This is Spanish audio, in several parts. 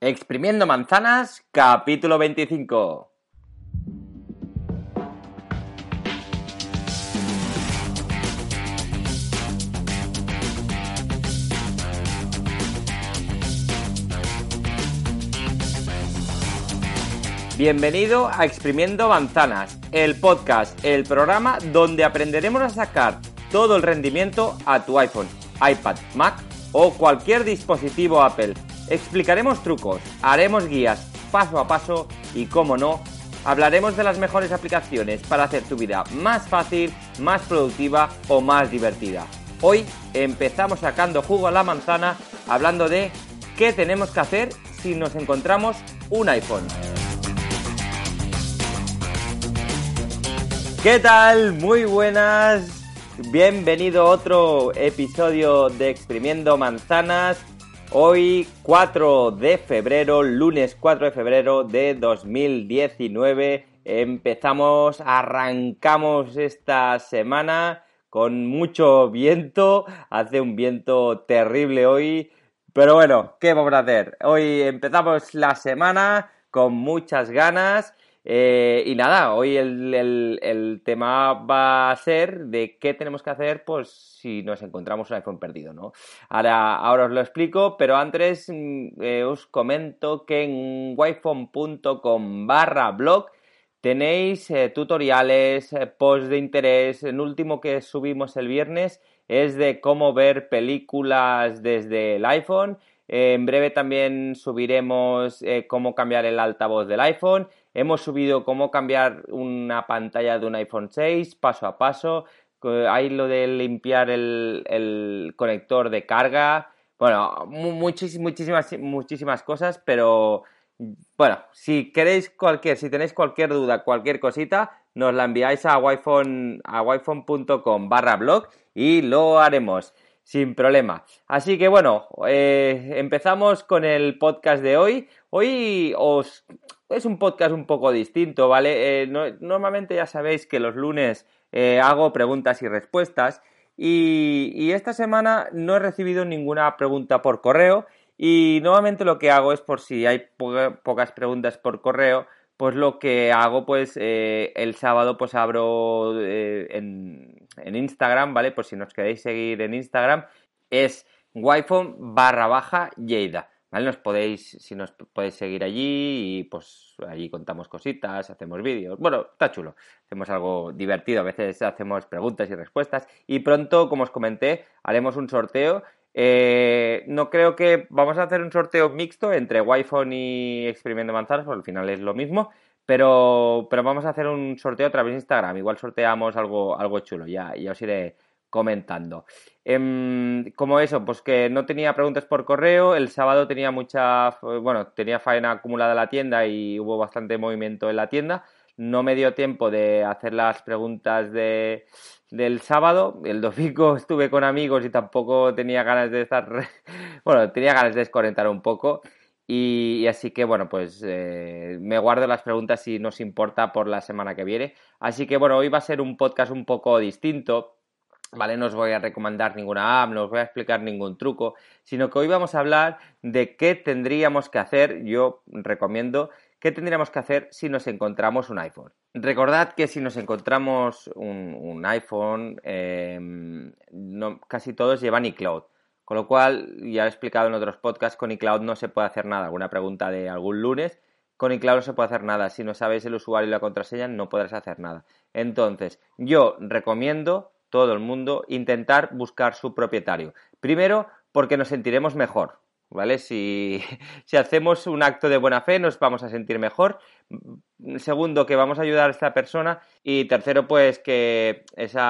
Exprimiendo manzanas, capítulo 25. Bienvenido a Exprimiendo Manzanas, el podcast, el programa donde aprenderemos a sacar todo el rendimiento a tu iPhone, iPad, Mac o cualquier dispositivo Apple. Explicaremos trucos, haremos guías paso a paso y, como no, hablaremos de las mejores aplicaciones para hacer tu vida más fácil, más productiva o más divertida. Hoy empezamos sacando jugo a la manzana hablando de qué tenemos que hacer si nos encontramos un iPhone. ¿Qué tal? Muy buenas. Bienvenido a otro episodio de Exprimiendo Manzanas. Hoy 4 de febrero, lunes 4 de febrero de 2019. Arrancamos esta semana con mucho viento. Hace un viento terrible hoy. Pero bueno, ¿qué vamos a hacer? Hoy empezamos la semana con muchas ganas. Y nada, hoy el tema va a ser de qué tenemos que hacer pues si nos encontramos un iPhone perdido, ¿no? Ahora os lo explico, pero antes os comento que en wiphone.com/blog tenéis tutoriales, posts de interés. El último que subimos el viernes es de cómo ver películas desde el iPhone. En breve también subiremos cómo cambiar el altavoz del iPhone. Hemos subido cómo cambiar una pantalla de un iPhone 6 paso a paso. Hay lo de limpiar el conector de carga. Bueno, muchísimas cosas, pero bueno, si tenéis cualquier duda, cualquier cosita, nos la enviáis a wiphone.com/blog y lo haremos sin problema. Así que bueno, empezamos con el podcast de hoy. Es un podcast un poco distinto, ¿vale? Normalmente ya sabéis que los lunes hago preguntas y respuestas y esta semana no he recibido ninguna pregunta por correo y normalmente lo que hago es, por si hay pocas preguntas por correo, pues lo que hago pues el sábado pues abro en Instagram, ¿vale? Pues si nos queréis seguir en Instagram es wiphone_Lleida. ¿Vale? Si nos podéis seguir allí y pues allí contamos cositas, hacemos vídeos. Bueno, está chulo. Hacemos algo divertido. A veces hacemos preguntas y respuestas. Y pronto, como os comenté, haremos un sorteo. No creo que vamos a hacer un sorteo mixto entre wiphone y Exprimiendo Manzanas, porque al final es lo mismo. Pero vamos a hacer un sorteo a través de Instagram. Igual sorteamos algo chulo. Ya os iré comentando. Como eso, pues que no tenía preguntas por correo. El sábado tenía tenía faena acumulada en la tienda y hubo bastante movimiento en la tienda. No me dio tiempo de hacer las preguntas del sábado. El domingo estuve con amigos y tampoco tenía ganas de estar bueno, tenía ganas de desconectar un poco y así que bueno, pues me guardo las preguntas si nos importa por la semana que viene. Así que bueno, hoy va a ser un podcast un poco distinto. ¿Vale? No os voy a recomendar ninguna app, no os voy a explicar ningún truco, sino que hoy vamos a hablar de qué tendríamos que hacer. Yo recomiendo qué tendríamos que hacer si nos encontramos un iPhone. Recordad que si nos encontramos un iPhone, casi todos llevan iCloud. Con lo cual, ya he explicado en otros podcasts, con iCloud no se puede hacer nada. Alguna pregunta de algún lunes, con iCloud no se puede hacer nada. Si no sabéis el usuario y la contraseña, no podrás hacer nada. Entonces, yo recomiendo todo el mundo intentar buscar su propietario. Primero, porque nos sentiremos mejor, ¿vale? Si hacemos un acto de buena fe, nos vamos a sentir mejor. Segundo, que vamos a ayudar a esta persona. Y tercero, pues que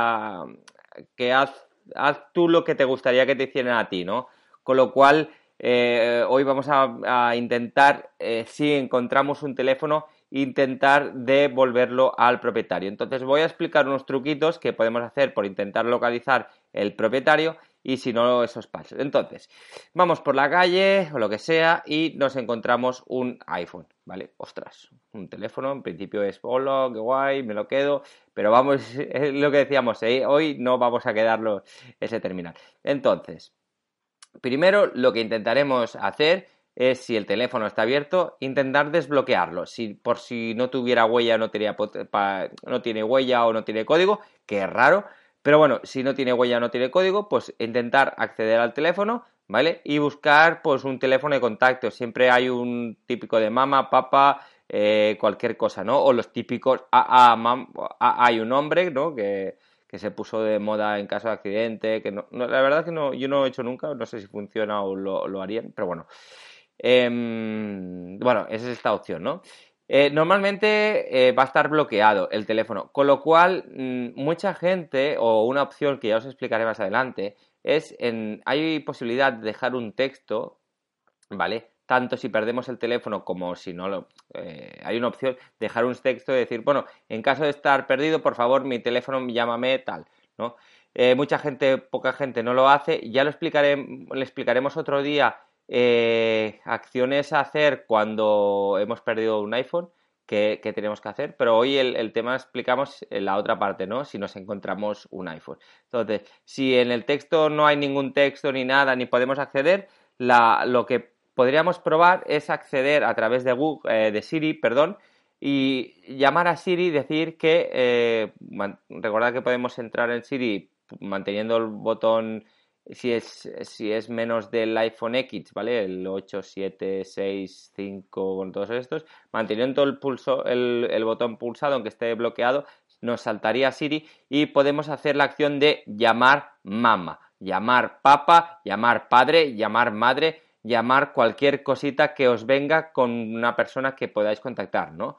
haz tú lo que te gustaría que te hicieran a ti, ¿no? Con lo cual, hoy vamos a intentar, si encontramos un teléfono, intentar devolverlo al propietario. Entonces voy a explicar unos truquitos que podemos hacer por intentar localizar el propietario y si no, esos pasos. Entonces, vamos por la calle o lo que sea y nos encontramos un iPhone, ¿vale? Ostras, un teléfono, en principio es, hola, qué guay, me lo quedo, pero vamos, es lo que decíamos, hoy no vamos a quedarlo ese terminal. Entonces, primero lo que intentaremos hacer es si el teléfono está abierto, intentar desbloquearlo. Por si no tuviera huella, no tiene huella o no tiene código, que es raro, pero bueno, si no tiene huella o no tiene código, pues intentar acceder al teléfono, ¿vale? Y buscar pues un teléfono de contacto. Siempre hay un típico de mamá, papá, cualquier cosa, ¿no? O los típicos hay un nombre, ¿no? Que se puso de moda en caso de accidente, que la verdad es que no, yo no he hecho nunca, no sé si funciona o lo harían, pero bueno. Bueno, esa es esta opción, ¿no? Normalmente va a estar bloqueado el teléfono, con lo cual mucha gente, o una opción que ya os explicaré más adelante, hay posibilidad de dejar un texto, ¿vale? Tanto si perdemos el teléfono como si no hay una opción, dejar un texto y decir, bueno, en caso de estar perdido, por favor, mi teléfono, llámame, tal, ¿no? Poca gente no lo hace, ya le explicaremos otro día acciones a hacer cuando hemos perdido un iPhone que tenemos que hacer, pero hoy el tema explicamos en la otra parte, ¿no? Si nos encontramos un iPhone. Entonces, si en el texto no hay ningún texto ni nada, ni podemos acceder, lo que podríamos probar es acceder a través de de Siri, perdón, y llamar a Siri y decir que, recordad que podemos entrar en Siri manteniendo el botón, si es menos del iPhone X, ¿vale? El 8, 7, 6, 5, con todos estos, manteniendo el botón pulsado, aunque esté bloqueado, nos saltaría Siri y podemos hacer la acción de llamar mamá, llamar papá, llamar padre, llamar madre, llamar cualquier cosita que os venga con una persona que podáis contactar, ¿no?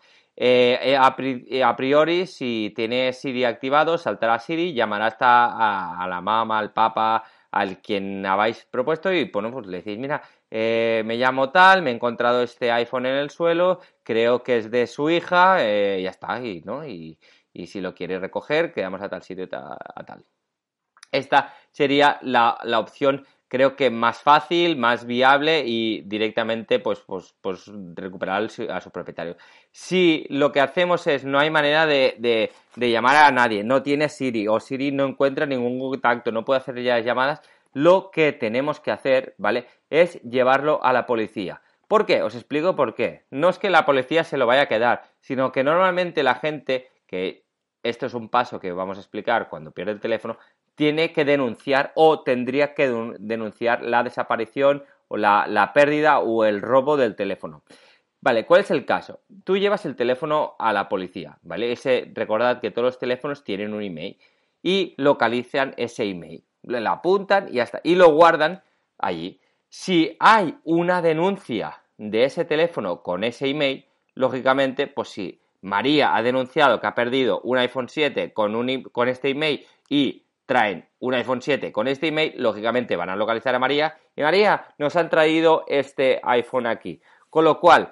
A priori, si tiene Siri activado, saltará Siri, llamará hasta a la mamá, al papá, al quien habéis propuesto y bueno, pues le decís, mira, me llamo tal, me he encontrado este iPhone en el suelo, creo que es de su hija, ya está, ¿no? Y si lo quiere recoger, quedamos a tal sitio, a tal. Esta sería la opción, creo que más fácil, más viable y directamente pues recuperar a su propietario. Si lo que hacemos es, no hay manera de llamar a nadie, no tiene Siri o Siri no encuentra ningún contacto, no puede hacer ya llamadas, lo que tenemos que hacer, ¿vale? Es llevarlo a la policía. ¿Por qué? Os explico por qué. No es que la policía se lo vaya a quedar, sino que normalmente la gente, que esto es un paso que vamos a explicar cuando pierde el teléfono, tiene que denunciar o tendría que denunciar la desaparición o la pérdida o el robo del teléfono. Vale, ¿cuál es el caso? Tú llevas el teléfono a la policía, ¿vale? Recordad que todos los teléfonos tienen un email y localizan ese email. Lo apuntan y hasta y lo guardan allí. Si hay una denuncia de ese teléfono con ese email, lógicamente, pues si María ha denunciado que ha perdido un iPhone 7 con este email y traen un iPhone 7 con este email, lógicamente van a localizar a María y María, nos han traído este iPhone aquí. Con lo cual,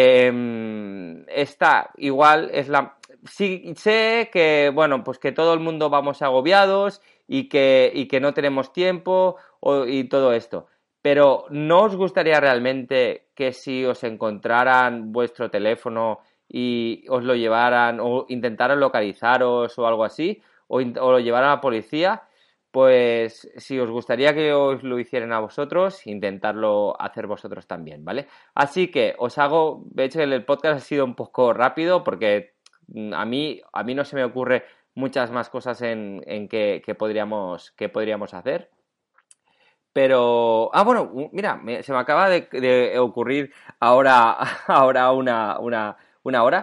esta igual es sí sé que, bueno, pues que todo el mundo vamos agobiados y que no tenemos tiempo y todo esto. Pero ¿no os gustaría realmente que si os encontraran vuestro teléfono y os lo llevaran o intentaran localizaros o algo así? O lo llevaran a la policía, pues si os gustaría que os lo hicieran a vosotros, intentarlo hacer vosotros también, ¿vale? Así que de hecho el podcast ha sido un poco rápido porque a mí no se me ocurre muchas más cosas en que podríamos hacer. Pero, bueno, mira, se me acaba de ocurrir ahora, ahora una hora.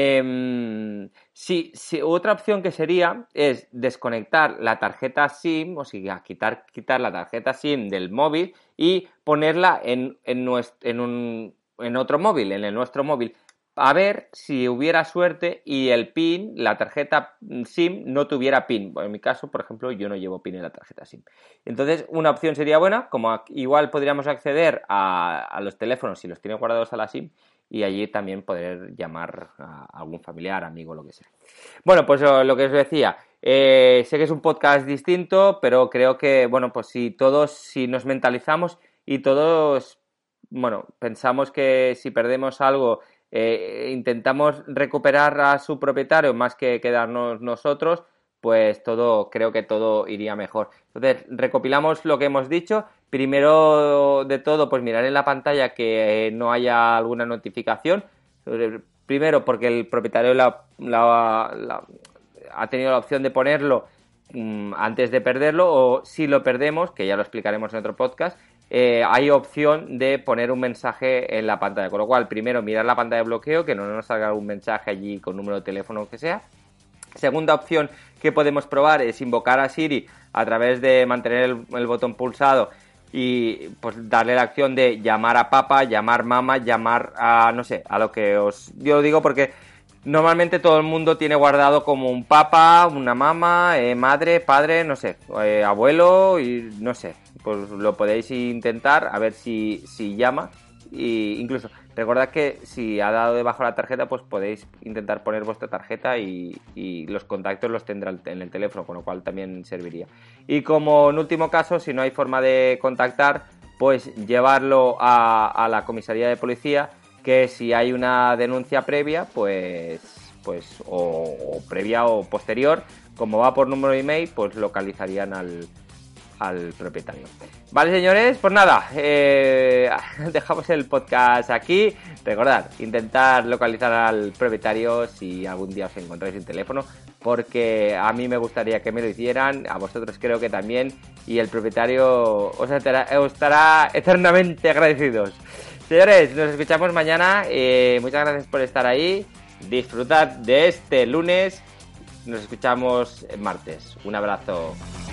Sí, otra opción que sería es desconectar la tarjeta SIM, o sea, quitar la tarjeta SIM del móvil y ponerla en otro móvil, en nuestro móvil. A ver si hubiera suerte y el PIN, la tarjeta SIM, no tuviera PIN. Bueno, en mi caso, por ejemplo, yo no llevo PIN en la tarjeta SIM. Entonces, una opción sería buena, como igual podríamos acceder a los teléfonos si los tiene guardados a la SIM y allí también poder llamar a algún familiar, amigo, lo que sea. Bueno, pues lo que os decía, sé que es un podcast distinto, pero creo que, bueno, pues si nos mentalizamos y todos, bueno, pensamos que si perdemos algo, intentamos recuperar a su propietario más que quedarnos nosotros, pues creo que todo iría mejor. Entonces, recopilamos lo que hemos dicho. Primero de todo, pues mirar en la pantalla que no haya alguna notificación. Primero, porque el propietario ha tenido la opción de ponerlo antes de perderlo, o si lo perdemos, que ya lo explicaremos en otro podcast, hay opción de poner un mensaje en la pantalla. Con lo cual, primero, mirar la pantalla de bloqueo, que no nos salga un mensaje allí con número de teléfono o que sea. Segunda opción que podemos probar es invocar a Siri a través de mantener el botón pulsado y pues darle la acción de llamar a papá, llamar mamá, llamar a, no sé, a lo que yo digo, porque normalmente todo el mundo tiene guardado como un papá, una mamá, madre, padre, no sé, abuelo y no sé, pues lo podéis intentar a ver si llama. Y incluso recordad que si ha dado debajo la tarjeta, pues podéis intentar poner vuestra tarjeta y los contactos los tendrá en el teléfono, con lo cual también serviría. Y como en último caso, si no hay forma de contactar, pues llevarlo a la comisaría de policía, que si hay una denuncia previa, pues o previa o posterior, como va por número de email, pues localizarían al propietario. Vale, señores, pues nada, dejamos el podcast aquí. Recordad, intentar localizar al propietario si algún día os encontráis sin teléfono, porque a mí me gustaría que me lo hicieran, a vosotros creo que también, y el propietario os estará eternamente agradecidos. Señores, nos escuchamos mañana, muchas gracias por estar ahí, disfrutad de este lunes, nos escuchamos martes. Un abrazo.